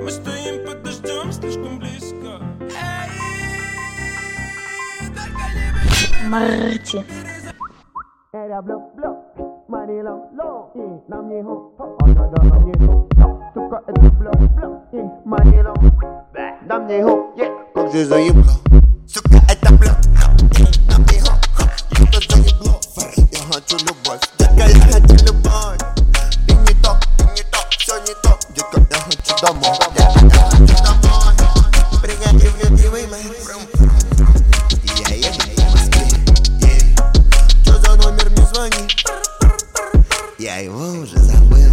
Мы стоим под дождем слишком близко. Марти. Как же заебло, сука, это блок. На мне это заебло. Я хочу любовь, детка, я хочу любовь. И не то, все не то. Детка, я хочу домой. Я хочу домой. Приходи в любимый мой. Я еду в Москве. Чё за номер, не звони. Я его уже забыл.